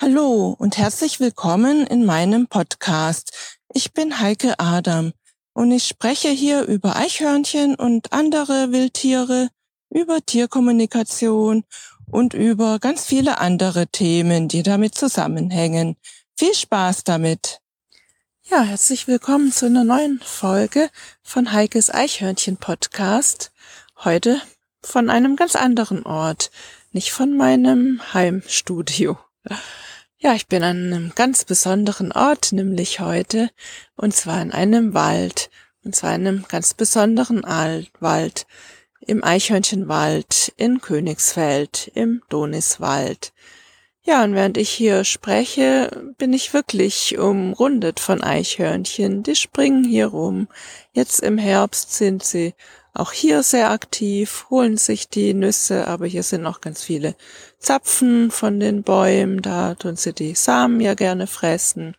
Hallo und herzlich willkommen in meinem Podcast. Ich bin Heike Adam und ich spreche hier über Eichhörnchen und andere Wildtiere, über Tierkommunikation und über ganz viele andere Themen, die damit zusammenhängen. Viel Spaß damit! Ja, herzlich willkommen zu einer neuen Folge von Heikes Eichhörnchen-Podcast. Heute von einem ganz anderen Ort, nicht von meinem Heimstudio. Ja, ich bin an einem ganz besonderen Ort, nämlich heute, und zwar in einem Wald, und zwar in einem ganz besonderen Wald, im Eichhörnchenwald in Königsfeld, im Doniswald. Ja, und während ich hier spreche, bin ich wirklich umrundet von Eichhörnchen. Die springen hier rum. Jetzt im Herbst sind sie auch hier sehr aktiv, holen sich die Nüsse, aber hier sind noch ganz viele Zapfen von den Bäumen. Da tun sie die Samen ja gerne fressen.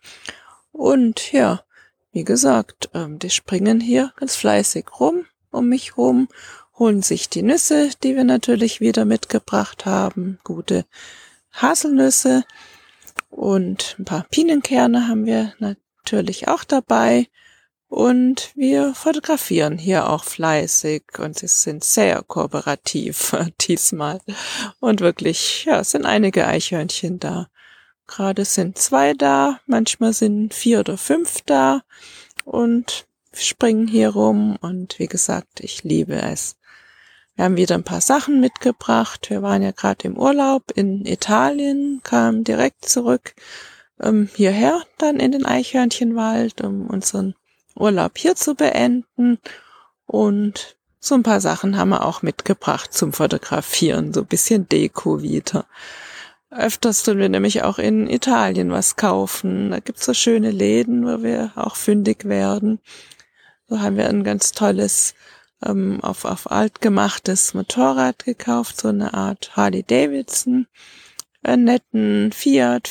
Und ja, wie gesagt, die springen hier ganz fleißig rum, um mich rum, holen sich die Nüsse, die wir natürlich wieder mitgebracht haben. Gute Haselnüsse und ein paar Pinienkerne haben wir natürlich auch dabei und wir fotografieren hier auch fleißig und sie sind sehr kooperativ diesmal und wirklich, ja, es sind einige Eichhörnchen da. Gerade sind 2 da, manchmal sind 4 oder 5 da und springen hier rum und wie gesagt, ich liebe es. Wir haben wieder ein paar Sachen mitgebracht. Wir waren ja gerade im Urlaub in Italien, kamen direkt zurück hierher, dann in den Eichhörnchenwald, um unseren Urlaub hier zu beenden. Und so ein paar Sachen haben wir auch mitgebracht zum Fotografieren, so ein bisschen Deko wieder. Öfters tun wir nämlich auch in Italien was kaufen. Da gibt's so schöne Läden, wo wir auch fündig werden. So haben wir ein ganz tolles auf alt gemachtes Motorrad gekauft, so eine Art Harley Davidson, einen netten Fiat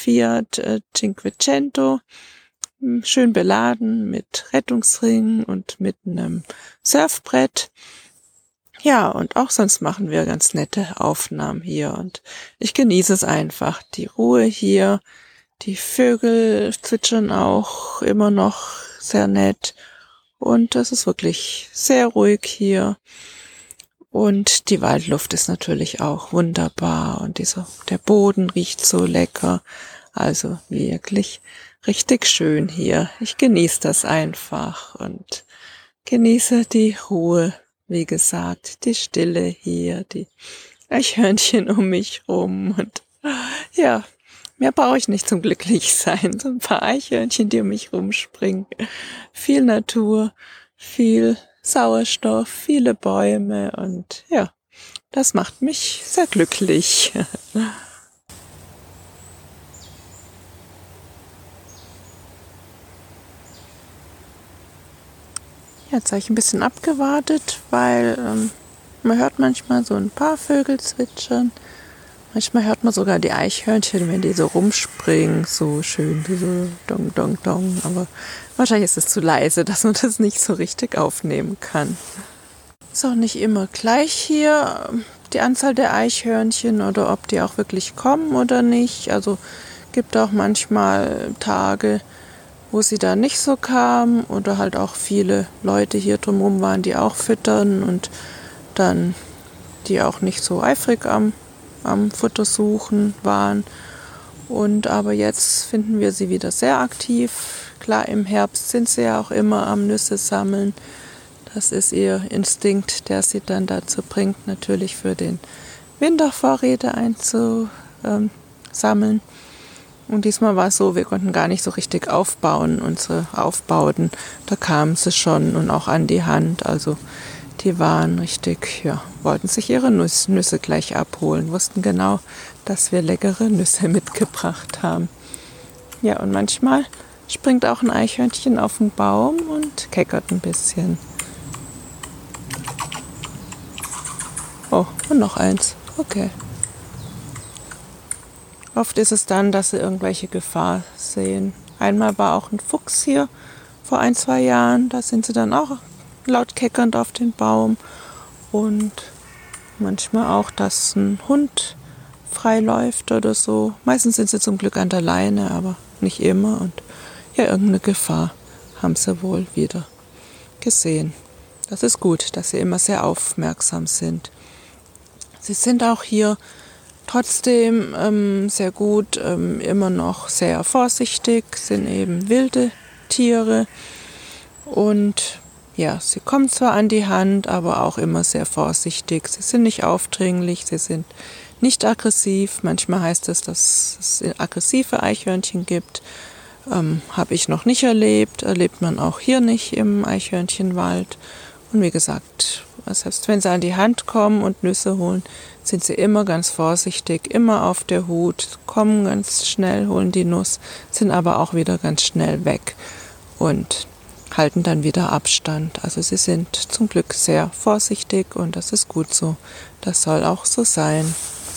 Cinquecento, schön beladen mit Rettungsring und mit einem Surfbrett. Ja, und auch sonst machen wir ganz nette Aufnahmen hier und ich genieße es einfach, die Ruhe hier, die Vögel zwitschern auch immer noch sehr nett. Und das ist wirklich sehr ruhig hier. Und die Waldluft ist natürlich auch wunderbar. Und der Boden riecht so lecker. Also wirklich richtig schön hier. Ich genieße das einfach und genieße die Ruhe. Wie gesagt, die Stille hier, die Eichhörnchen um mich rum. Und ja, mehr brauche ich nicht zum Glücklichsein. So ein paar Eichhörnchen, die um mich rumspringen. Viel Natur, viel Sauerstoff, viele Bäume und ja, das macht mich sehr glücklich. Jetzt habe ich ein bisschen abgewartet, weil man hört manchmal so ein paar Vögel zwitschern. Manchmal hört man sogar die Eichhörnchen, wenn die so rumspringen, so schön, die so dong, dong, dong. Aber wahrscheinlich ist es zu leise, dass man das nicht so richtig aufnehmen kann. Ist auch nicht immer gleich hier, die Anzahl der Eichhörnchen oder ob die auch wirklich kommen oder nicht. Also gibt auch manchmal Tage, wo sie da nicht so kamen oder halt auch viele Leute hier drumherum waren, die auch füttern und dann die auch nicht so eifrig am Futter suchen waren. Aber jetzt finden wir sie wieder sehr aktiv. Klar, im Herbst sind sie ja auch immer am Nüsse sammeln. Das ist ihr Instinkt, der sie dann dazu bringt, natürlich für den Wintervorräte einzusammeln. Und diesmal war es so, wir konnten gar nicht so richtig aufbauen. Unsere Aufbauten, da kamen sie schon und auch an die Hand. Also die waren richtig, ja, wollten sich ihre Nüsse gleich abholen, wussten genau, dass wir leckere Nüsse mitgebracht haben. Ja, und manchmal springt auch ein Eichhörnchen auf den Baum und keckert ein bisschen. Oh, und noch eins. Okay. Oft ist es dann, dass sie irgendwelche Gefahr sehen. Einmal war auch ein Fuchs hier vor 1-2 Jahren. Da sind sie dann auch laut keckernd auf den Baum. Und manchmal auch, dass ein Hund frei läuft oder so. Meistens sind sie zum Glück an der Leine, aber nicht immer. Und ja, irgendeine Gefahr haben sie wohl wieder gesehen. Das ist gut, dass sie immer sehr aufmerksam sind. Sie sind auch hier trotzdem sehr gut, immer noch sehr vorsichtig, sind eben wilde Tiere und ja, sie kommen zwar an die Hand, aber auch immer sehr vorsichtig. Sie sind nicht aufdringlich, sie sind nicht aggressiv. Manchmal heißt es, dass es aggressive Eichhörnchen gibt. Habe ich noch nicht erlebt man auch hier nicht im Eichhörnchenwald. Und wie gesagt, selbst wenn sie an die Hand kommen und Nüsse holen, sind sie immer ganz vorsichtig, immer auf der Hut, kommen ganz schnell, holen die Nuss, sind aber auch wieder ganz schnell weg und halten dann wieder Abstand. Also sie sind zum Glück sehr vorsichtig und das ist gut so. Das soll auch so sein.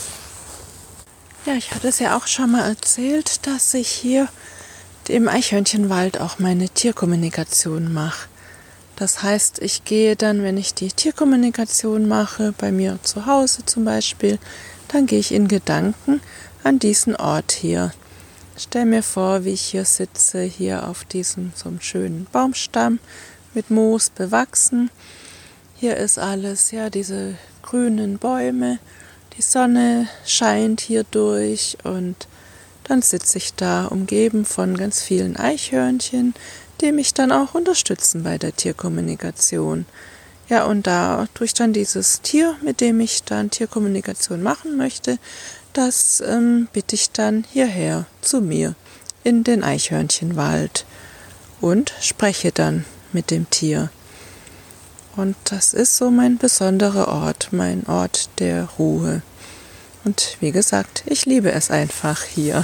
Ja, ich hatte es ja auch schon mal erzählt, dass ich hier im Eichhörnchenwald auch meine Tierkommunikation mache. Das heißt, ich gehe dann, wenn ich die Tierkommunikation mache, bei mir zu Hause zum Beispiel, dann gehe ich in Gedanken an diesen Ort hier. Stell mir vor, wie ich hier sitze, hier auf diesem so einem schönen Baumstamm mit Moos bewachsen. Hier ist alles, ja, diese grünen Bäume, die Sonne scheint hier durch und dann sitze ich da, umgeben von ganz vielen Eichhörnchen, die mich dann auch unterstützen bei der Tierkommunikation. Ja, und da durch dann dieses Tier, mit dem ich dann Tierkommunikation machen möchte, das bitte ich dann hierher zu mir in den Eichhörnchenwald und spreche dann mit dem Tier. Und das ist so mein besonderer Ort, mein Ort der Ruhe. Und wie gesagt, ich liebe es einfach hier.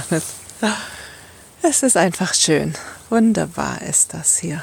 Es ist einfach schön. Wunderbar ist das hier.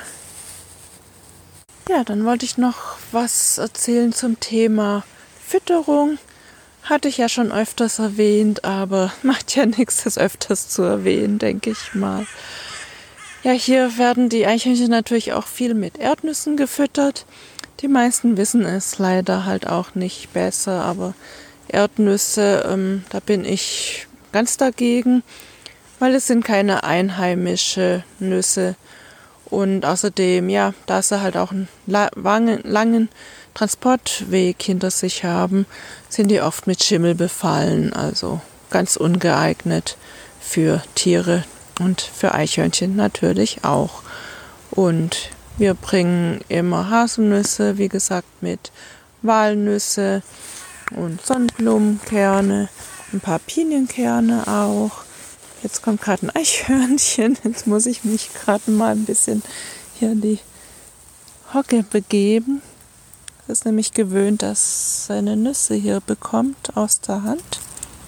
Ja, dann wollte ich noch was erzählen zum Thema Fütterung. Hatte ich ja schon öfters erwähnt, aber macht ja nichts, das öfters zu erwähnen, denke ich mal. Ja, hier werden die Eichhörnchen natürlich auch viel mit Erdnüssen gefüttert. Die meisten wissen es leider halt auch nicht besser, aber Erdnüsse, da bin ich ganz dagegen, weil es sind keine einheimische Nüsse. Und außerdem, ja, da sie halt auch einen langen Transportweg hinter sich haben, sind die oft mit Schimmel befallen. Also ganz ungeeignet für Tiere und für Eichhörnchen natürlich auch. Und wir bringen immer Haselnüsse, wie gesagt, mit Walnüsse und Sonnenblumenkerne, ein paar Pinienkerne auch. Jetzt kommt gerade ein Eichhörnchen. Jetzt muss ich mich gerade mal ein bisschen hier in die Hocke begeben. Es ist nämlich gewöhnt, dass es seine Nüsse hier bekommt aus der Hand.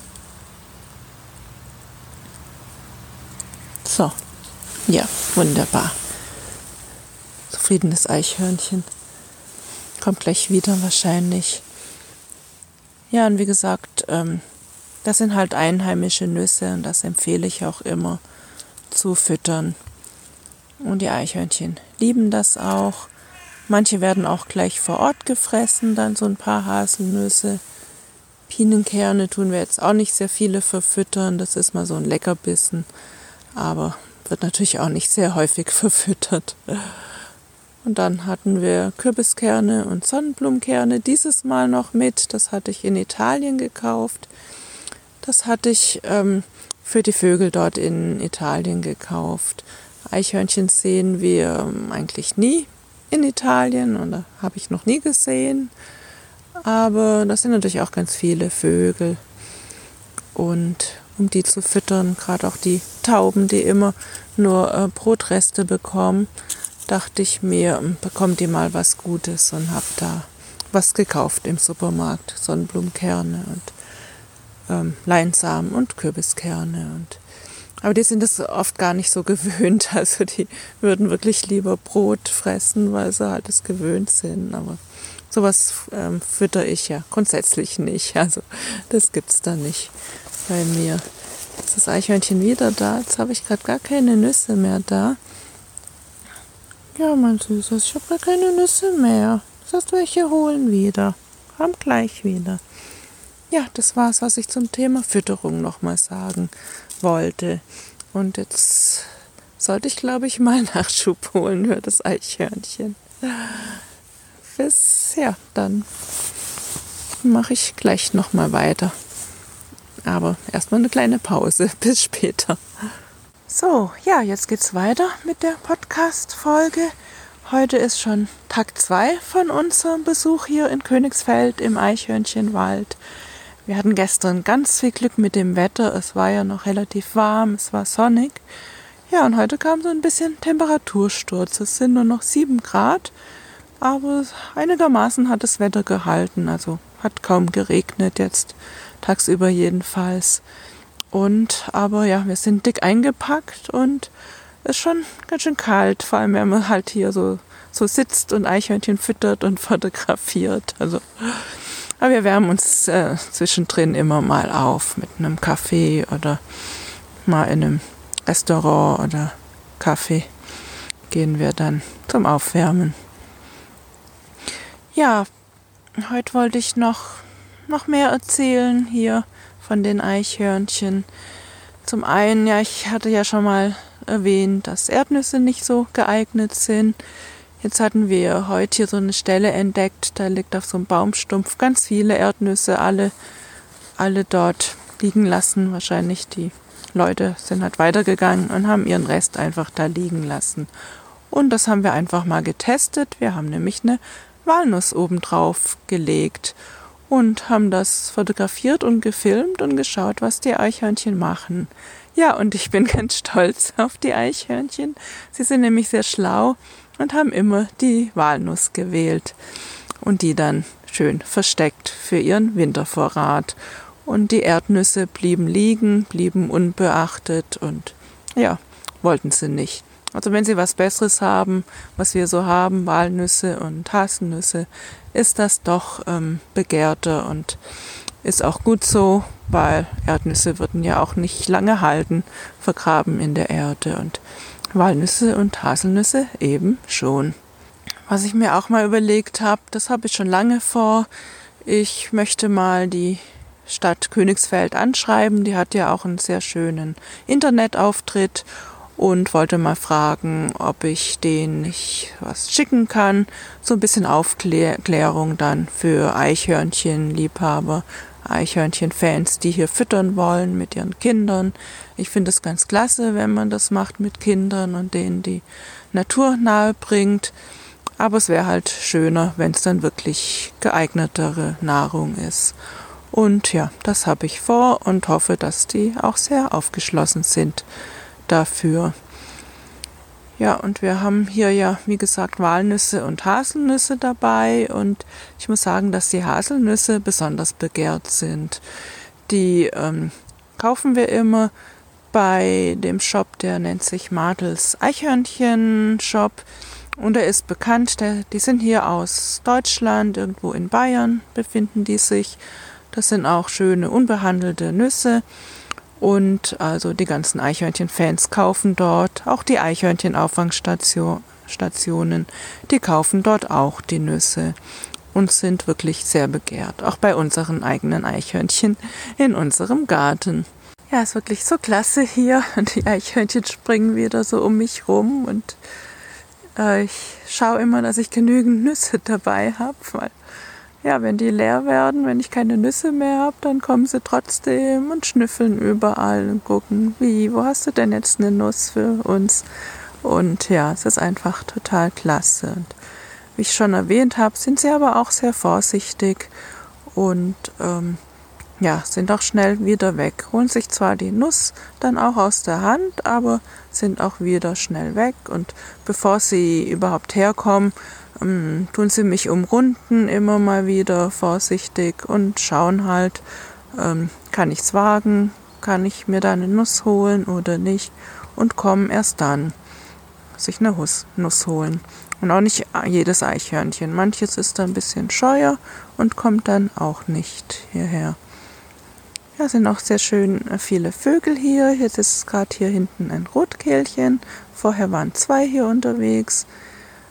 So, ja, wunderbar. Zufriedenes Eichhörnchen. Kommt gleich wieder wahrscheinlich. Ja, und wie gesagt, das sind halt einheimische Nüsse und das empfehle ich auch immer zu füttern. Und die Eichhörnchen lieben das auch. Manche werden auch gleich vor Ort gefressen, dann so ein paar Haselnüsse. Pinienkerne tun wir jetzt auch nicht sehr viele verfüttern, das ist mal so ein Leckerbissen, aber wird natürlich auch nicht sehr häufig verfüttert. Und dann hatten wir Kürbiskerne und Sonnenblumenkerne dieses Mal noch mit. Das hatte ich in Italien gekauft. Das hatte ich für die Vögel dort in Italien gekauft. Eichhörnchen sehen wir eigentlich nie in Italien und da habe ich noch nie gesehen. Aber das sind natürlich auch ganz viele Vögel. Und um die zu füttern, gerade auch die Tauben, die immer nur Brotreste bekommen, dachte ich mir, bekommt ihr mal was Gutes und habe da was gekauft im Supermarkt. Sonnenblumenkerne und Leinsamen und Kürbiskerne. Aber die sind es oft gar nicht so gewöhnt. Also die würden wirklich lieber Brot fressen, weil sie halt es gewöhnt sind. Aber sowas fütter ich ja grundsätzlich nicht. Also das gibt's da nicht bei mir. Jetzt ist das Eichhörnchen wieder da. Jetzt habe ich gerade gar keine Nüsse mehr da. Ja, mein Süßes, ich habe gar keine Nüsse mehr. Das heißt, welche holen wieder. Komm gleich wieder. Ja, das war's, was ich zum Thema Fütterung nochmal sagen wollte. Und jetzt sollte ich, glaube ich, mal Nachschub holen für das Eichhörnchen. Dann mache ich gleich nochmal weiter. Aber erstmal eine kleine Pause. Bis später. So, ja, jetzt geht's weiter mit der Podcast-Folge. Heute ist schon Tag 2 von unserem Besuch hier in Königsfeld im Eichhörnchenwald. Wir hatten gestern ganz viel Glück mit dem Wetter. Es war ja noch relativ warm, es war sonnig. Ja, und heute kam so ein bisschen Temperatursturz. Es sind nur noch 7 Grad, aber einigermaßen hat das Wetter gehalten. Also hat kaum geregnet jetzt, tagsüber jedenfalls. Aber ja, wir sind dick eingepackt und es ist schon ganz schön kalt, vor allem wenn man halt hier so sitzt und Eichhörnchen füttert und fotografiert. Aber wir wärmen uns zwischendrin immer mal auf mit einem Kaffee oder mal in einem Restaurant oder Kaffee gehen wir dann zum Aufwärmen. Ja, heute wollte ich noch mehr erzählen hier von den Eichhörnchen. Zum einen, ja, ich hatte ja schon mal erwähnt, dass Erdnüsse nicht so geeignet sind. Jetzt hatten wir heute hier so eine Stelle entdeckt, da liegt auf so einem Baumstumpf ganz viele Erdnüsse, alle dort liegen lassen. Wahrscheinlich die Leute sind halt weitergegangen und haben ihren Rest einfach da liegen lassen. Und das haben wir einfach mal getestet. Wir haben nämlich eine Walnuss obendrauf gelegt und haben das fotografiert und gefilmt und geschaut, was die Eichhörnchen machen. Ja, und ich bin ganz stolz auf die Eichhörnchen. Sie sind nämlich sehr schlau und haben immer die Walnuss gewählt und die dann schön versteckt für ihren Wintervorrat. Und die Erdnüsse blieben liegen, blieben unbeachtet und ja, wollten sie nicht. Also wenn sie was Besseres haben, was wir so haben, Walnüsse und Haselnüsse, ist das doch begehrter und ist auch gut so, weil Erdnüsse würden ja auch nicht lange halten, vergraben in der Erde und Walnüsse und Haselnüsse eben schon. Was ich mir auch mal überlegt habe, das habe ich schon lange vor, ich möchte mal die Stadt Königsfeld anschreiben, die hat ja auch einen sehr schönen Internetauftritt und wollte mal fragen, ob ich denen nicht was schicken kann, so ein bisschen Aufklärung dann für Eichhörnchenliebhaber, Eichhörnchenfans, die hier füttern wollen mit ihren Kindern. Ich finde es ganz klasse, wenn man das macht mit Kindern und denen die Natur nahe bringt. Aber es wäre halt schöner, wenn es dann wirklich geeignetere Nahrung ist. Und ja, das habe ich vor und hoffe, dass die auch sehr aufgeschlossen sind dafür. Ja, und wir haben hier ja, wie gesagt, Walnüsse und Haselnüsse dabei und ich muss sagen, dass die Haselnüsse besonders begehrt sind. Die kaufen wir immer bei dem Shop, der nennt sich Madels Eichhörnchen Shop und er ist bekannt, die sind hier aus Deutschland, irgendwo in Bayern befinden die sich. Das sind auch schöne, unbehandelte Nüsse. Und also die ganzen Eichhörnchen-Fans kaufen dort, auch die Eichhörnchen-Auffangstationen, die kaufen dort auch die Nüsse und sind wirklich sehr begehrt, auch bei unseren eigenen Eichhörnchen in unserem Garten. Ja, ist wirklich so klasse hier und die Eichhörnchen springen wieder so um mich rum und ich schaue immer, dass ich genügend Nüsse dabei habe, weil ja, wenn die leer werden, wenn ich keine Nüsse mehr habe, dann kommen sie trotzdem und schnüffeln überall und gucken, wo hast du denn jetzt eine Nuss für uns? Und ja, es ist einfach total klasse. Und wie ich schon erwähnt habe, sind sie aber auch sehr vorsichtig und sind auch schnell wieder weg. Holen sich zwar die Nuss dann auch aus der Hand, aber sind auch wieder schnell weg. Und bevor sie überhaupt herkommen, tun sie mich umrunden immer mal wieder vorsichtig und schauen halt, kann ich's wagen, kann ich mir da eine Nuss holen oder nicht und kommen erst dann sich eine Nuss holen. Und auch nicht jedes Eichhörnchen. Manches ist da ein bisschen scheuer und kommt dann auch nicht hierher. Ja, sind auch sehr schön viele Vögel hier. Jetzt ist gerade hier hinten ein Rotkehlchen. Vorher waren 2 hier unterwegs.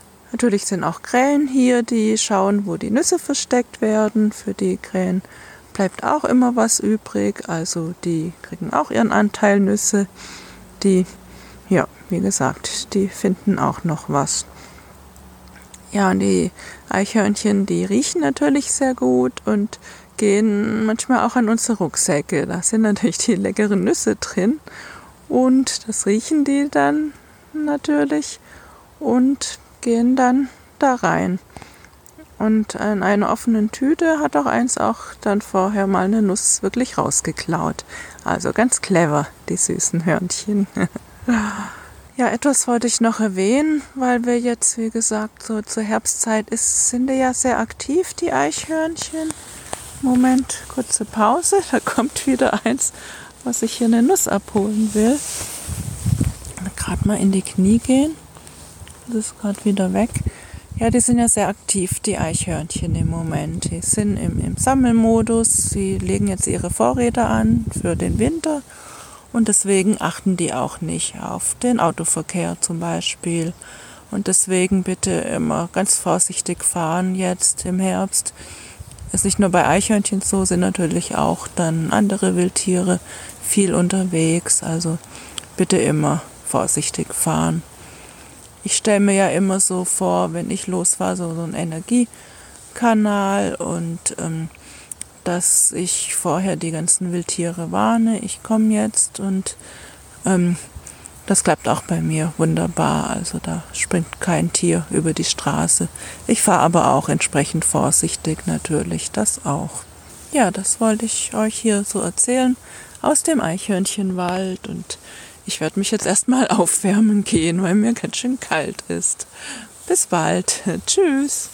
Natürlich sind auch Krähen hier, die schauen, wo die Nüsse versteckt werden für die Krähenbrüder. bleibt auch immer was übrig, also die kriegen auch ihren Anteil Nüsse. Die, ja, wie gesagt, die finden auch noch was. Ja, und die Eichhörnchen, die riechen natürlich sehr gut und gehen manchmal auch an unsere Rucksäcke. Da sind natürlich die leckeren Nüsse drin und das riechen die dann natürlich und gehen dann da rein. Und in einer offenen Tüte hat auch eins auch dann vorher mal eine Nuss wirklich rausgeklaut. Also ganz clever, die süßen Hörnchen. Ja, etwas wollte ich noch erwähnen, weil wir jetzt, wie gesagt, so zur Herbstzeit sind die ja sehr aktiv, die Eichhörnchen. Moment, kurze Pause, da kommt wieder eins, was ich hier eine Nuss abholen will. Gerade mal in die Knie gehen. Das ist gerade wieder weg. Ja, die sind ja sehr aktiv, die Eichhörnchen im Moment. Die sind im Sammelmodus. Sie legen jetzt ihre Vorräte an für den Winter. Und deswegen achten die auch nicht auf den Autoverkehr zum Beispiel. Und deswegen bitte immer ganz vorsichtig fahren jetzt im Herbst. Ist nicht nur bei Eichhörnchen so, sind natürlich auch dann andere Wildtiere viel unterwegs. Also bitte immer vorsichtig fahren. Ich stelle mir ja immer so vor, wenn ich losfahre, so ein Energiekanal und dass ich vorher die ganzen Wildtiere warne, ich komme jetzt und das klappt auch bei mir wunderbar. Also da springt kein Tier über die Straße. Ich fahre aber auch entsprechend vorsichtig natürlich, das auch. Ja, das wollte ich euch hier so erzählen aus dem Eichhörnchenwald und ich werde mich jetzt erstmal aufwärmen gehen, weil mir ganz schön kalt ist. Bis bald. Tschüss.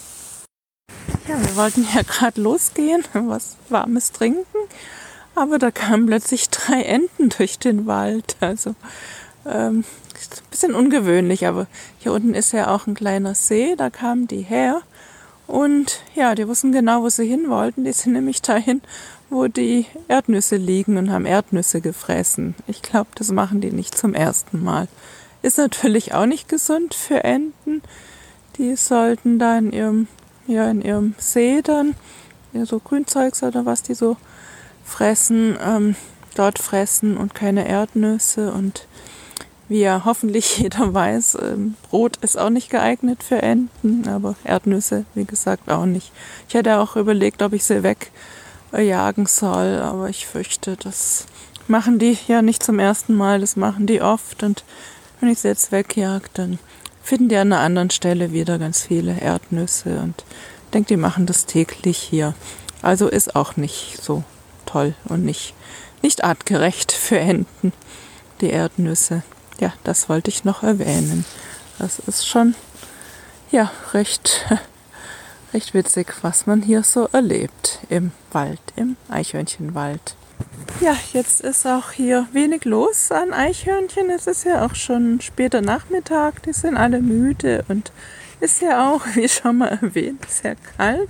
Ja, wir wollten ja gerade losgehen, was Warmes trinken, aber da kamen plötzlich 3 Enten durch den Wald. Also ist ein bisschen ungewöhnlich, aber hier unten ist ja auch ein kleiner See, da kamen die her und ja, die wussten genau, wo sie hin wollten. Die sind nämlich dahin, wo die Erdnüsse liegen und haben Erdnüsse gefressen. Ich glaube, das machen die nicht zum ersten Mal. Ist natürlich auch nicht gesund für Enten. Die sollten da in ihrem See dann, ja, so Grünzeugs oder was die so fressen, dort fressen und keine Erdnüsse. Und wie ja hoffentlich jeder weiß, Brot ist auch nicht geeignet für Enten, aber Erdnüsse, wie gesagt, auch nicht. Ich hätte auch überlegt, ob ich sie wegjagen soll, aber ich fürchte, das machen die ja nicht zum ersten Mal, das machen die oft. Und wenn ich sie jetzt wegjage, dann finden die an einer anderen Stelle wieder ganz viele Erdnüsse und ich denke, die machen das täglich hier. Also ist auch nicht so toll und nicht artgerecht für Enten, die Erdnüsse. Ja, das wollte ich noch erwähnen. Das ist schon ja recht witzig, was man hier so erlebt im Wald, im Eichhörnchenwald. Ja, jetzt ist auch hier wenig los an Eichhörnchen. Es ist ja auch schon später Nachmittag. Die sind alle müde und ist ja auch, wie schon mal erwähnt, sehr kalt.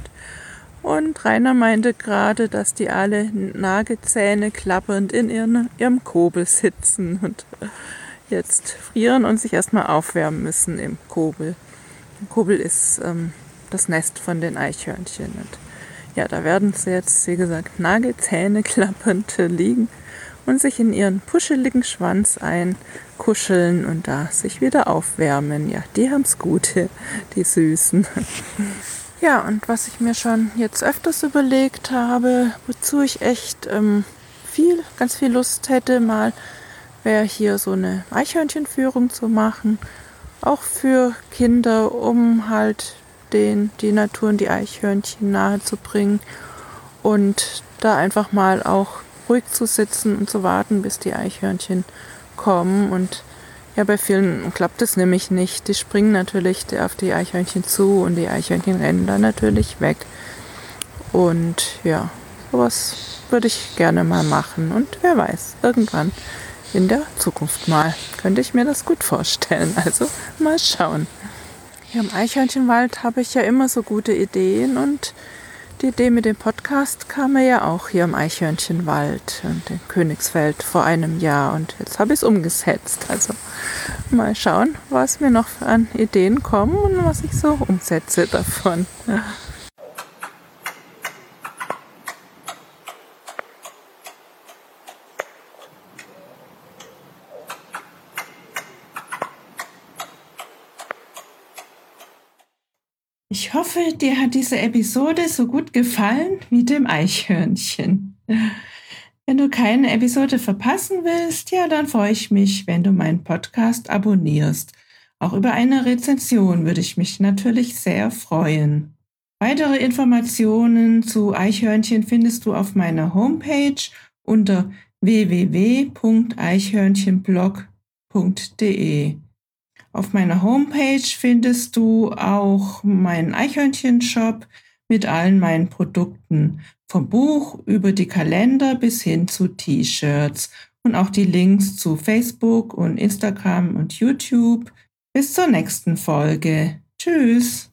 Und Rainer meinte gerade, dass die alle Nagezähne klappernd in ihrem Kobel sitzen und jetzt frieren und sich erstmal aufwärmen müssen im Kobel. Im Kobel ist das Nest von den Eichhörnchen. Und ja, da werden sie jetzt, wie gesagt, Nagezähne klappernd liegen und sich in ihren puscheligen Schwanz einkuscheln und da sich wieder aufwärmen. Ja, die haben's gut, die Süßen. Ja, und was ich mir schon jetzt öfters überlegt habe, wozu ich echt ganz viel Lust hätte, mal wäre hier so eine Eichhörnchenführung zu machen, auch für Kinder, um halt die Natur und die Eichhörnchen nahe zu bringen und da einfach mal auch ruhig zu sitzen und zu warten, bis die Eichhörnchen kommen. Und ja, bei vielen klappt es nämlich nicht. Die springen natürlich auf die Eichhörnchen zu und die Eichhörnchen rennen dann natürlich weg. Und ja, sowas würde ich gerne mal machen. Und wer weiß, irgendwann in der Zukunft mal könnte ich mir das gut vorstellen. Also mal schauen. Hier im Eichhörnchenwald habe ich ja immer so gute Ideen und die Idee mit dem Podcast kam mir ja auch hier im Eichhörnchenwald und in Königsfeld vor einem Jahr und jetzt habe ich es umgesetzt. Also mal schauen, was mir noch an Ideen kommen und was ich so umsetze davon. Ich hoffe, dir hat diese Episode so gut gefallen wie dem Eichhörnchen. Wenn du keine Episode verpassen willst, ja, dann freue ich mich, wenn du meinen Podcast abonnierst. Auch über eine Rezension würde ich mich natürlich sehr freuen. Weitere Informationen zu Eichhörnchen findest du auf meiner Homepage unter www.eichhörnchenblog.de. Auf meiner Homepage findest du auch meinen Eichhörnchen-Shop mit allen meinen Produkten, vom Buch über die Kalender bis hin zu T-Shirts und auch die Links zu Facebook und Instagram und YouTube. Bis zur nächsten Folge. Tschüss!